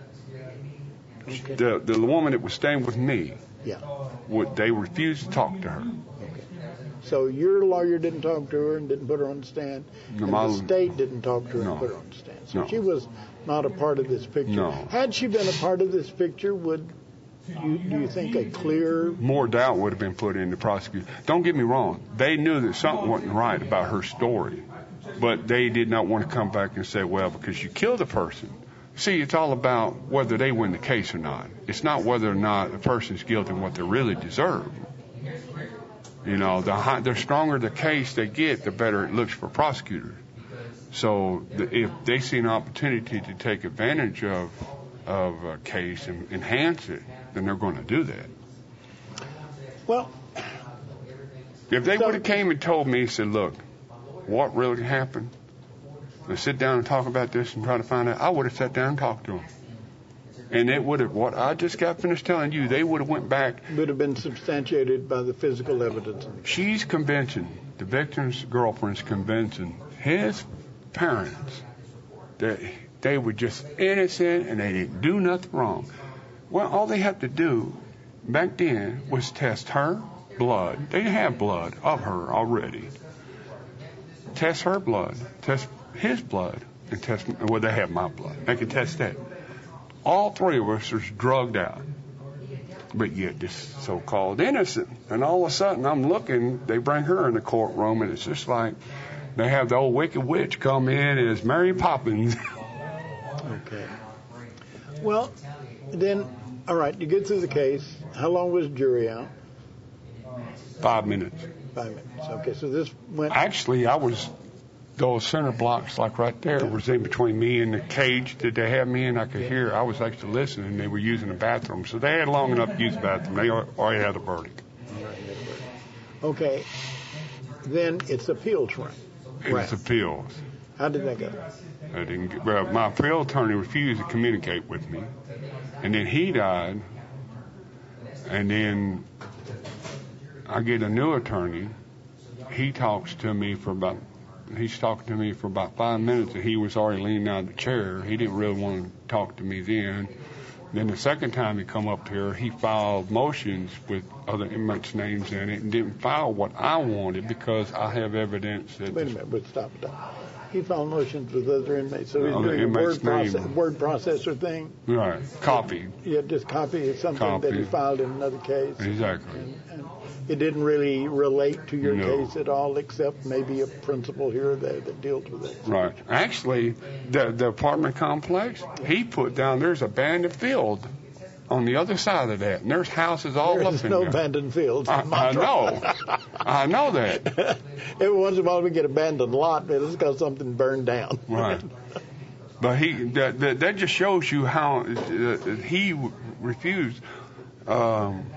Okay. The the woman that was staying with me, Yeah. would they refused to talk to her. So your lawyer didn't talk to her and didn't put her on the stand, No, and my- the state didn't talk to her No. and put her on the stand. So No. she was not a part of this picture. No. Had she been a part of this picture, would you, do you think a clear... More doubt would have been put in the prosecutor. Don't get me wrong. They knew that something wasn't right about her story, but they did not want to come back and say, well, because you killed a person. See, it's all about whether they win the case or not. It's not whether or not a person's guilty and what they really deserve. You know, the high, the stronger the case they get, the better it looks for prosecutors. So the, if they see an opportunity to take advantage of of a case and enhance it, then they're going to do that. Well, If they So- would have came and told me, said, look, what really happened? Let's sit down and talk about this and try to find out. I would have sat down and talked to them. And it would have, what I just got finished telling you, they would have went back. would have been substantiated by the physical evidence. She's convincing, the victim's girlfriend's convincing his parents that they were just innocent and they didn't do nothing wrong. Well, all they have to do back then was test her blood. They have blood of her already. Test her blood, test his blood, and test, well, they have my blood. They can test that. All three of us are drugged out. but yet this so-called innocent. And all of a sudden, I'm looking, they bring her in the courtroom, and it's just like they have the old wicked witch come in as Mary Poppins. Okay. Well, then, all right, you get through the case. How long was the jury out? Five minutes. Five minutes. Okay, so this went... Actually, I was... Those center blocks, like right there, was in between me and the cage that they had me in. I could hear. I was actually listening. They were using the bathroom. So they had long enough to use the bathroom. They already had a verdict. Okay. Then it's appeals right. It's appeals. How did that go? I didn't get, well, my appeal attorney refused to communicate with me. And then he died. And then I get a new attorney. He talks to me for about... He's talking to me for about five minutes, and he was already leaning out of the chair. He didn't really want to talk to me then. Then the second time he come up here, he filed motions with other inmates' names in it and didn't file what I wanted because I have evidence that... Wait a minute, but stop it. He filed motions with other inmates, so he's Other doing a word, inmates' name. process, word processor thing. Right, copied. Yeah, just copy something Copy. that he filed in another case. Exactly. And, and it didn't really relate to your No. case at all, except maybe a principle here or there that deals with it. Right. Actually, the, the apartment complex, he put down, there's a abandoned field on the other side of that, and there's houses all There's up in no there. abandoned fields. I, I know. I know that. Every once in a while we get abandoned lot, but it's because something burned down. Right. But he that, that, that just shows you how uh, he refused um,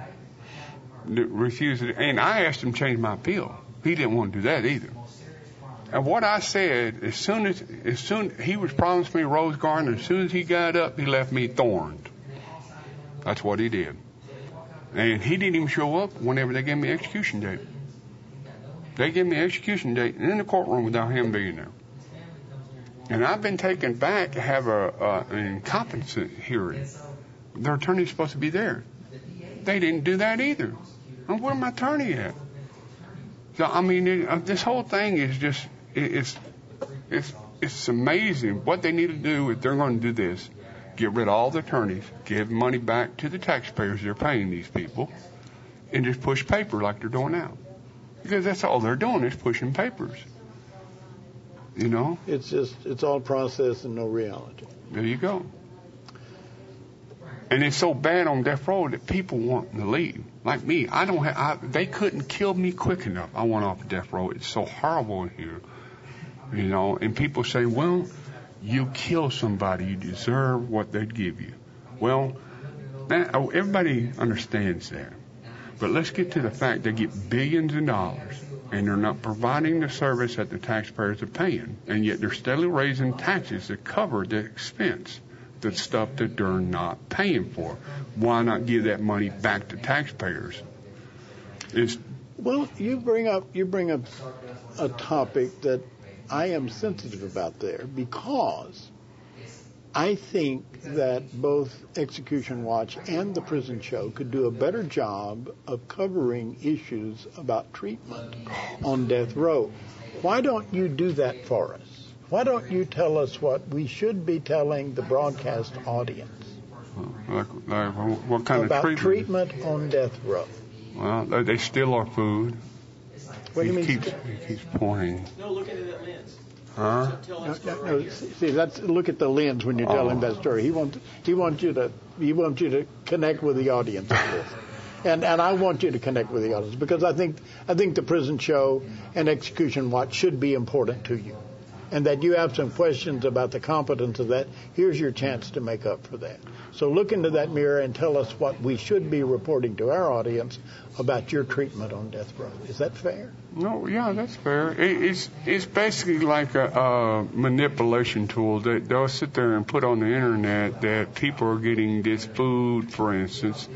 refused it. And I asked him to change my appeal. He didn't want to do that either. And what I said, as soon as as soon he was promised me Rose Garden, as soon as he got up, he left me thorned. That's what he did. And he didn't even show up whenever they gave me execution date. They gave me execution date in the courtroom without him being there. And I've been taken back to have a, uh, an incompetent hearing. Their attorney's supposed to be there. They didn't do that either. And where's my attorney at? So, I mean, it, uh, this whole thing is just, it, it's, it's, it's amazing what they need to do if they're going to do this. Get rid of all the attorneys, give money back to the taxpayers they're paying these people, and just push paper like they're doing now. Because that's all they're doing is pushing papers. You know? It's just, it's all process and no reality. There you go. And it's so bad on death row that people want to leave. Like me, I don't have, I, they couldn't kill me quick enough. I went off death row. It's so horrible in here. You know, and people say, well, you kill somebody, you deserve what they'd give you. Well, that, everybody understands that. But let's get to the fact they get billions of dollars, and they're not providing the service that the taxpayers are paying, and yet they're steadily raising taxes to cover the expense, the stuff that they're not paying for. Why not give that money back to taxpayers? It's, well, you bring up you bring up a topic that I am sensitive about there, because I think that both Execution Watch and the Prison Show could do a better job of covering issues about treatment on death row. Why don't you do that for us? Why don't you tell us what we should be telling the broadcast audience like, like what kind about of treatment? treatment on death row? Well, they, they steal our food. What do you he mean? keeps, he keeps pointing. No, look into that lens. Huh? Tell No, us no, story no. here. See, that's look at the lens when you're telling Oh. that story. He wants he wants you to he wants you to connect with the audience on this, and and I want you to connect with the audience because I think I think the Prison Show and Execution Watch should be important to you, and that you have some questions about the competence of that. Here's your chance to make up for that. So look into that mirror and tell us what we should be reporting to our audience about your treatment on death row. Is that fair? No, yeah, that's fair. It, it's it's basically like a, a manipulation tool that they'll sit there and put on the internet that people are getting this food, for instance,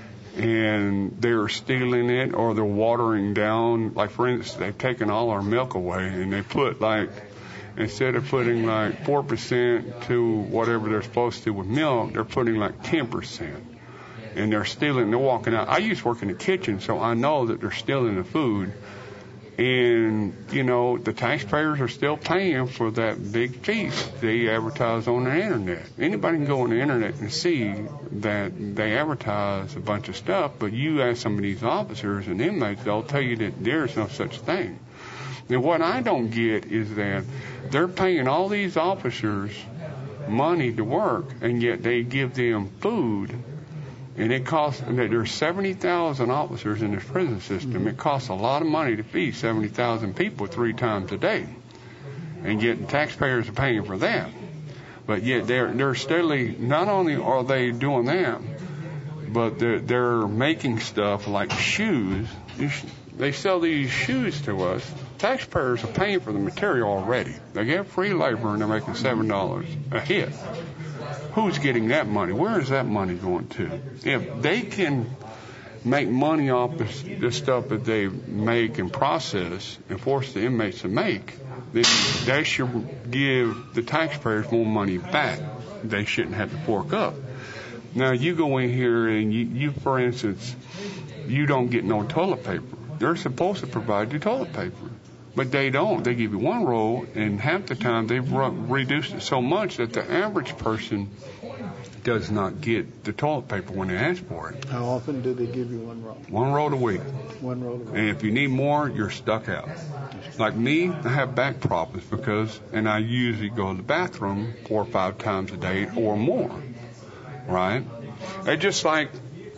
and they're stealing it or they're watering down. Like, for instance, they've taken all our milk away and they put like, instead of putting like four percent to whatever they're supposed to with milk, they're putting like ten percent. And they're stealing, they're walking out. I used to work in the kitchen, so I know that they're stealing the food. And, you know, the taxpayers are still paying for that big feast they advertise on the internet. Anybody can go on the internet and see that they advertise a bunch of stuff, but you ask some of these officers and inmates, they'll tell you that there's no such thing. And what I don't get is that they're paying all these officers money to work, and yet they give them food. And it costs, there's seventy thousand officers in this prison system. Mm-hmm. It costs a lot of money to feed seventy thousand people three times a day. And yet the taxpayers are paying for that. But yet they're, they're steadily, not only are they doing that, but they're, they're making stuff like shoes. They sell these shoes to us. Taxpayers are paying for the material already. They get free labor and they're making seven dollars a hit. Who's getting that money? Where is that money going to? If they can make money off this, this stuff that they make and process and force the inmates to make, then they should give the taxpayers more money back. They shouldn't have to fork up. Now, you go in here and you, you for instance, you don't get no toilet paper. They're supposed to provide you toilet paper. But they don't. They give you one roll, and half the time they've re- reduced it so much that the average person does not get the toilet paper when they ask for it. How often do they give you one roll? One roll a week. One roll a week. And if you need more, you're stuck out. Like me, I have back problems because, and I usually go to the bathroom four or five times a day or more, right? It's just like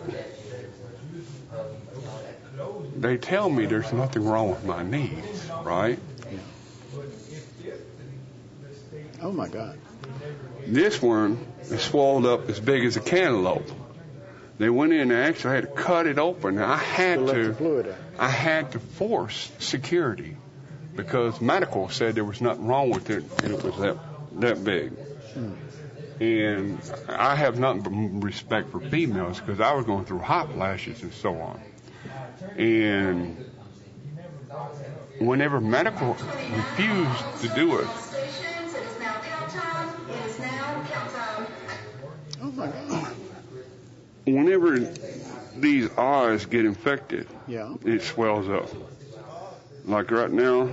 they tell me there's nothing wrong with my knees. Right? Oh, my God. This one is swelled up as big as a cantaloupe. They went in and actually had to cut it open. I had to, I had to force security because medical said there was nothing wrong with it and it was that, that big. Hmm. And I have nothing but respect for females because I was going through hot flashes and so on. And whenever medical refused to do it. Oh my God. Whenever these eyes get infected, yeah, it swells up. Like right now,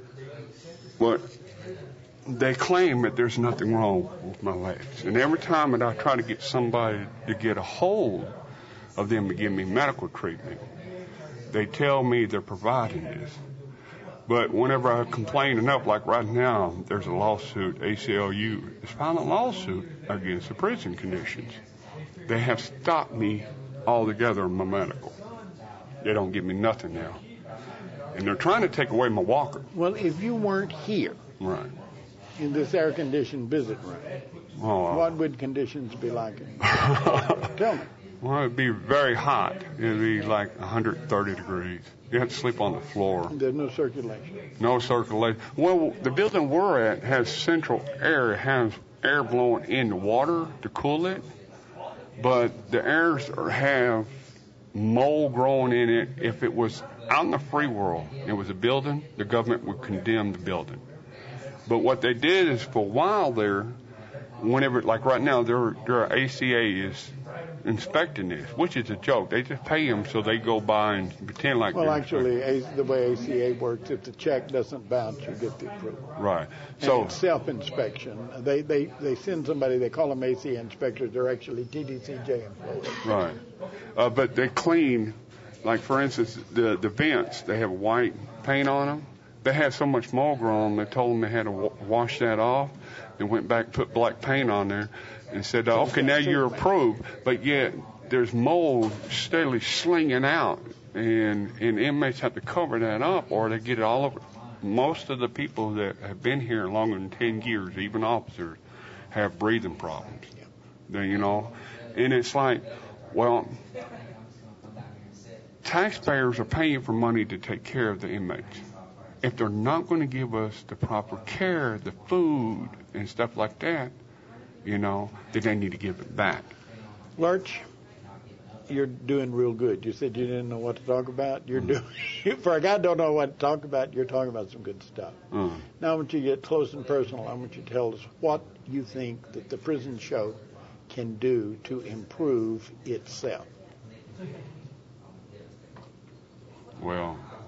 but they claim that there's nothing wrong with my legs. And every time that I try to get somebody to get a hold of them to give me medical treatment, they tell me they're providing this. But whenever I complain enough, like right now, there's a lawsuit, A C L U is filing a lawsuit against the prison conditions. They have stopped me altogether in my medical. They don't give me nothing now. And they're trying to take away my walker. Well, if you weren't here, right, in this air-conditioned visit room, oh, uh, what would conditions be like? Tell me. Well, it'd be very hot. It'd be like one hundred thirty degrees. You have to sleep on the floor. There's no circulation. No circulation. Well, the building we're at has central air. It has air blowing in the water to cool it. But the airs are, have mold growing in it. If it was out in the free world, it was a building, the government would condemn the building. But what they did is for a while there, whenever, like right now, their, their A C A is inspecting this, which is a joke. They just pay them so they go by and pretend like well, they're actually, a, the way A C A works, if the check doesn't bounce, you get the approval. Right. And So it's self-inspection. They, they they send somebody. They call them A C A inspectors. They're actually T D C J employees. Right. Uh, but they clean, like for instance, the the vents. They have white paint on them. They had so much mold growing, they told them they had to w- wash that off, and went back and put black paint on there. And said, okay, now you're approved, but yet there's mold steadily slinging out, and, and inmates have to cover that up or they get it all over. Most of the people that have been here longer than ten years, even officers, have breathing problems. They, you know, and it's like, well, taxpayers are paying for money to take care of the inmates. If they're not going to give us the proper care, the food and stuff like that, you know, then they need to give it back. Lurch, you're doing real good. You said you didn't know what to talk about. You're doing, for a guy who don't know what to talk about, you're talking about some good stuff. Mm. Now I want you to get close and personal. I want you to tell us what you think that the prison show can do to improve itself. Well,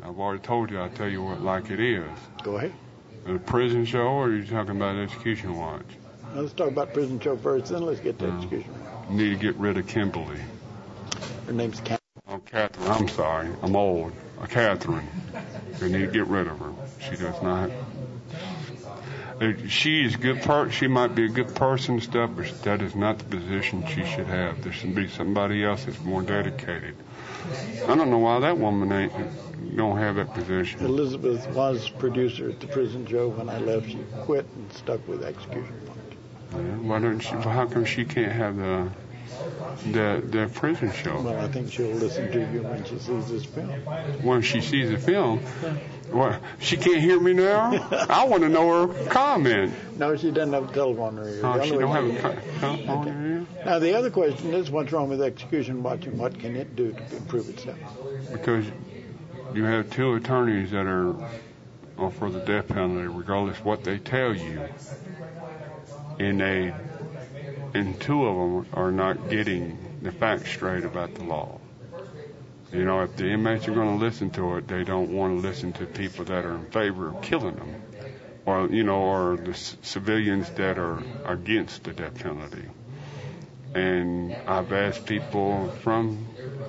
I've already told you. I'll tell you what like it is. Go ahead. A prison show, or are you talking about Execution Watch? Now, let's talk about prison show first, then let's get to Uh, execution. You need to get rid of Kimberly. Her name's Kat. Oh, Catherine. I'm sorry. I'm old. Uh, Catherine. They need to get rid of her. She does not. Uh, She is good. Per- she might be a good person and stuff, but that is not the position she should have. There should be somebody else that's more dedicated. I don't know why that woman ain't don't have that position. Elizabeth was producer at the prison show. When I left, she quit and stuck with execution watch. Yeah, why don't she? How come she can't have the the the prison show? Well, I think she'll listen to you when she sees this film. When she sees the film, well, she can't hear me now. I want to know her comment. No, she doesn't have a telephone in her ear. Oh, The she only don't way- have a co- telephone in here? Now, the other question is, what's wrong with execution watch and what can it do to improve itself? Because you have two attorneys that are, are for the death penalty, regardless what they tell you, and they, and two of them are not getting the facts straight about the law. You know, if the inmates are going to listen to it, they don't want to listen to people that are in favor of killing them, or you know, or the c- civilians that are against the death penalty. And I've asked people from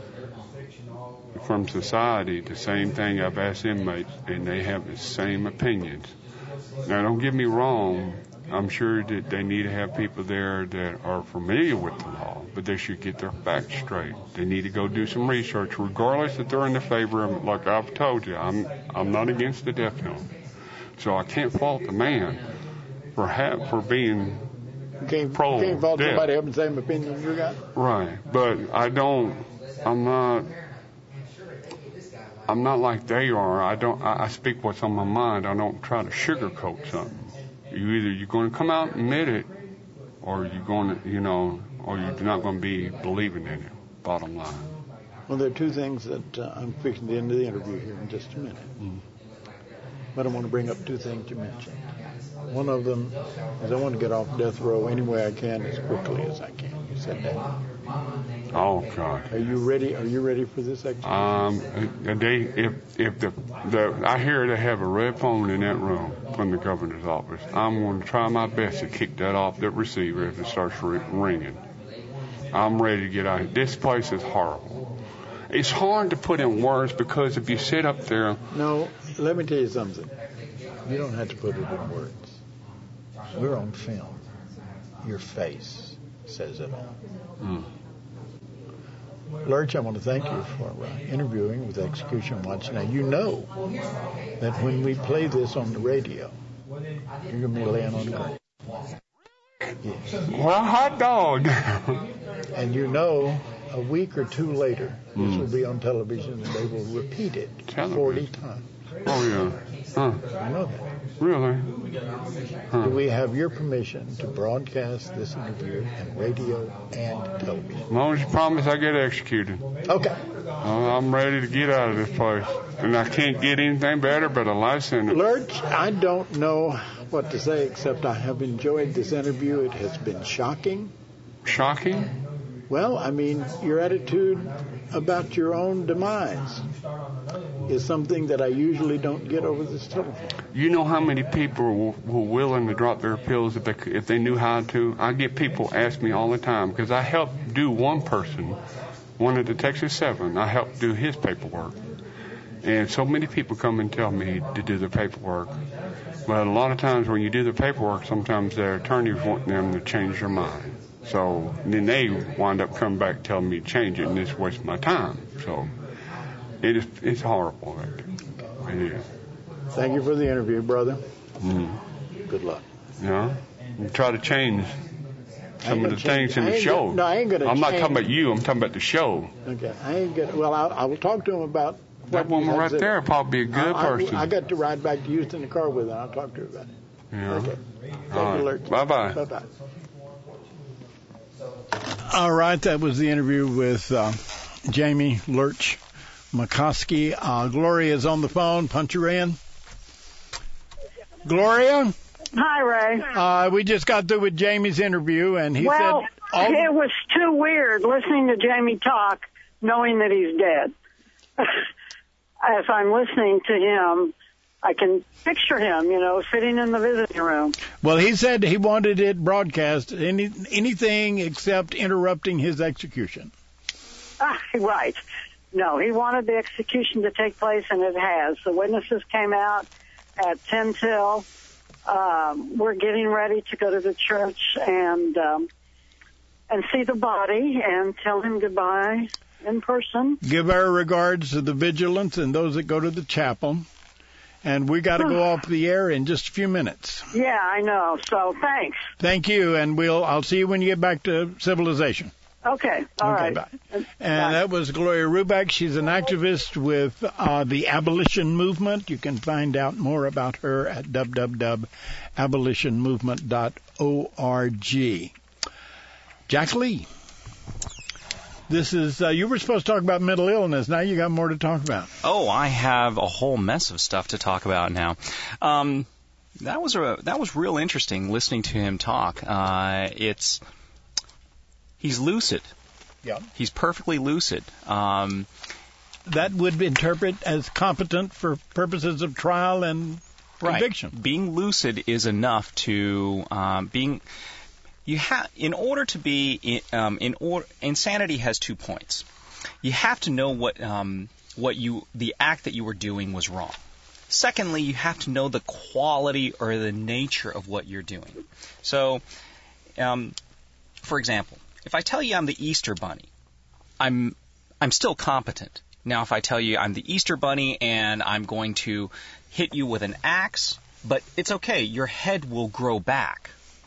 from society the same thing I've asked inmates, and they have the same opinions. Now, don't get me wrong. I'm sure that they need to have people there that are familiar with the law, but they should get their facts straight. They need to go do some research, regardless if they're in the favor of, like I've told you, I'm I'm not against the death penalty. So I can't fault the man for ha- for being You can't, pro you can't fault death. somebody having the same opinion you got. Right, but I don't, I'm not, I'm not like they are. I don't, I, I speak what's on my mind. I don't try to sugarcoat something. You either you're going to come out and admit it, or you're going to, you know, or you're not going to be believing in it. Bottom line. Well, there are two things that uh, I'm fixing to end the interview here in just a minute. Mm. But I want to bring up two things you mentioned. One of them is I want to get off death row any way I can as quickly as I can. You said that. Oh God. Are you ready? Are you ready for this exercise? Um, and they, if if the the I hear they have a red phone in that room from the governor's office, I'm going to try my best to kick that off that receiver if it starts ri- ringing. I'm ready to get out. This place is horrible. It's hard to put in words because if you sit up there, No, let me tell you something. You don't have to put it in words. We're on film. Your face says it all. mm, Lurch, I want to thank you for uh, interviewing with Execution Watch. Now, you know that when we play this on the radio, you're going to be laying on the ground. Yes. well, hot dog. And you know, a week or two later, this Mm. will be on television and they will repeat it Television. forty times. Oh yeah. Huh? I know that. Really? Huh. Do we have your permission to broadcast this interview on radio and television? As long as you promise I get executed. Okay. Uh, I'm ready to get out of this place. And I can't get anything better but a life sentence. Lurch, I don't know what to say except I have enjoyed this interview. It has been shocking. Shocking? Well, I mean, your attitude about your own demise is something that I usually don't get over this telephone. You know how many people were willing to drop their pills if they, could- if they knew how to? I get people ask me all the time because I helped do one person, one of the Texas Seven. I helped do his paperwork. And so many people come and tell me to do the paperwork. But a lot of times when you do the paperwork, sometimes their attorneys want them to change their mind. So then they wind up coming back telling me to change it, and this wastes my time. So it is, it's horrible. It is. Thank you for the interview, brother. Mm. Good luck. You know, we try to change some of the gonna things change- in I the ain't show. gonna- no, I ain't gonna I'm not change. talking about you. I'm talking about the show. Okay. I ain't gonna. Well, I, I will talk to him about That what you woman had right said. there probably be a good I, I, person. I got to ride back to Houston in the car with her. I'll talk to her about it. Yeah. Okay. Thank All you, right. Lurch. Bye-bye. Bye-bye. All right, that was the interview with uh, Jamie Lurch McCoskey. Uh, Gloria's on the phone. Punch her in. Gloria, Hi, Ray. uh, we just got through with Jamie's interview, and he well, said all it was too weird listening to Jamie talk, knowing that he's dead. as I'm listening to him, I can picture him, you know, sitting in the visiting room. Well, he said he wanted it broadcast, any anything except interrupting his execution. Ah, right. No, he wanted the execution to take place, and it has. The witnesses came out at ten till. Um, we're getting ready to go to the church and um, and see the body and tell him goodbye in person. Give our regards to the vigilance and those that go to the chapel. And we got to go off the air in just a few minutes. Yeah, I know. So thanks. Thank you, and we'll I'll see you when you get back to civilization. Okay. All okay, right. Bye. And bye. That was Gloria Ruback. She's an activist with uh, the abolition movement. You can find out more about her at w w w dot abolition movement dot org. Jack Lee. This is, uh, you were supposed to talk about mental illness. Now you got more to talk about. Oh, I have a whole mess of stuff to talk about now. Um, that was a, that was real interesting listening to him talk. Uh, it's, he's lucid. Yeah. He's perfectly lucid. Um, that would interpret as competent for purposes of trial and conviction. Right. Being lucid is enough to, um, being, You have, in order to be, um, in or, insanity has two points. You have to know what, um, what you, the act that you were doing was wrong. Secondly, you have to know the quality or the nature of what you're doing. So, um, for example, if I tell you I'm the Easter Bunny, I'm, I'm still competent. Now, if I tell you I'm the Easter Bunny and I'm going to hit you with an axe, but it's okay, your head will grow back.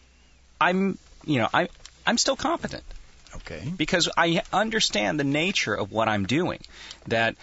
I'm, you know, I, I'm still competent. Okay. Because I understand the nature of what I'm doing. That,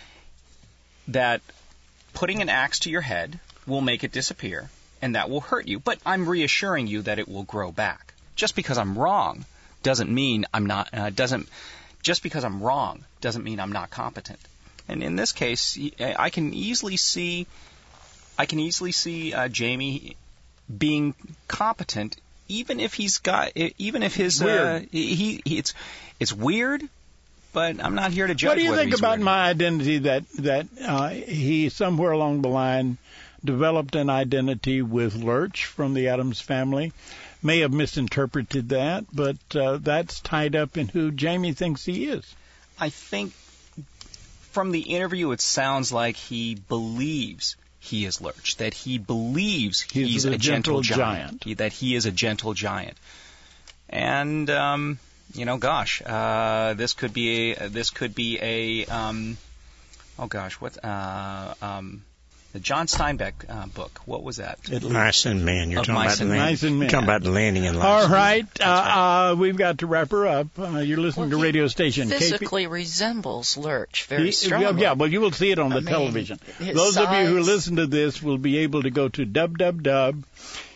that putting an axe to your head will make it disappear, and that will hurt you. But I'm reassuring you that it will grow back. Just because I'm wrong doesn't mean I'm not. Uh, doesn't. Just because I'm wrong doesn't mean I'm not competent. And in this case, I can easily see. I can easily see uh, Jamie being competent. Even if he's got, even if his, uh, he, he, it's, it's weird, but I'm not here to judge. What do you think about weird. my identity? That that uh, he somewhere along the line developed an identity with Lurch from the Addams Family. May have misinterpreted that, but uh, that's tied up in who Jamie thinks he is. I think from the interview, it sounds like he believes. He is Lurch, that he believes he's, he's a, a gentle, gentle giant, giant. He, that he is a gentle giant. And, um, you know, gosh, uh, this could be a, this could be a, um, oh gosh, what, uh, um, the John Steinbeck uh, book. What was that? Mice and Men. You're of talking Mice about and the Mice and Men. You're talking about the landing in life. All right, uh, right. Uh, we've got to wrap her up. Uh, you're listening well, to radio station physically K P- resembles Lurch very he, strongly. Yeah, well, you will see it on the I mean, television. his Those size. of you who listen to this will be able to go to w w w dot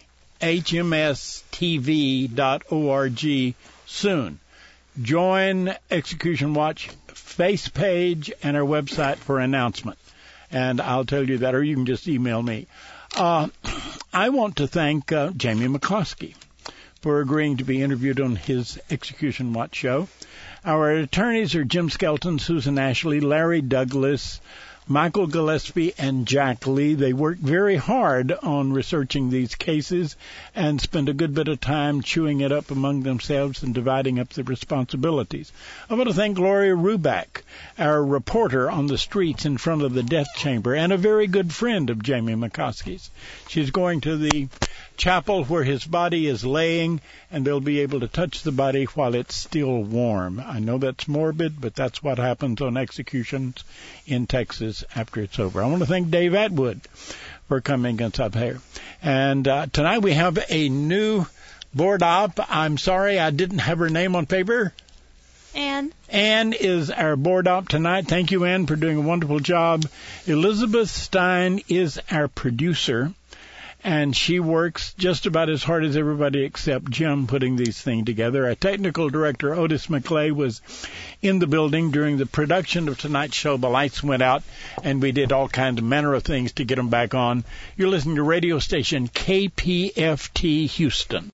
h m s t v dot org soon. Join Execution Watch face page and our website for announcement. And I'll tell you that, or you can just email me. Uh, I want to thank uh, Jamie McCloskey for agreeing to be interviewed on his Execution Watch show. Our attorneys are Jim Skelton, Susan Ashley, Larry Douglas, Michael Gillespie, and Jack Lee. They worked very hard on researching these cases and spent a good bit of time chewing it up among themselves and dividing up the responsibilities. I want to thank Gloria Ruback, our reporter on the streets in front of the death chamber, and a very good friend of Jamie McCoskey's. She's going to the chapel where his body is laying, and they'll be able to touch the body while it's still warm. I know that's morbid, but that's what happens on executions in Texas after it's over. I want to thank Dave Atwood for coming us up here. And uh, tonight we have a new board op. I'm sorry I didn't have her name on paper. Ann. Ann is our board op tonight. Thank you, Ann, for doing a wonderful job. Elizabeth Stein is our producer. And she works just about as hard as everybody except Jim putting these things together. Our technical director, Otis McClay, was in the building during the production of tonight's show. The lights went out, and we did all kinds of manner of things to get them back on. You're listening to radio station K P F T Houston.